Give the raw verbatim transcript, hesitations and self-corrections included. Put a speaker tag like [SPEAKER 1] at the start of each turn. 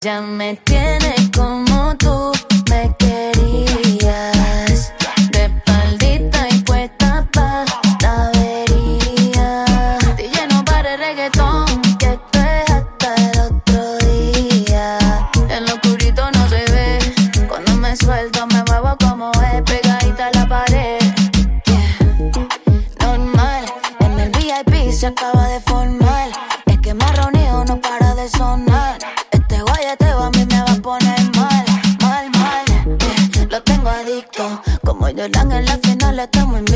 [SPEAKER 1] Ya me tienes como tú me querías, de espaldita y puesta pa' la avería. Te lleno para el reggaetón, que esto es hasta el otro día. En lo oscurito no se ve, cuando me suelto me muevo como es, pegadita a la pared. Yeah. Normal, en el V I P se acaba de formar. Es que me ha reunido, no para de sonar. Este guayeteo a mí me va a poner mal, mal, mal. Yeah. Lo tengo adicto, como Yolan en la final estamos en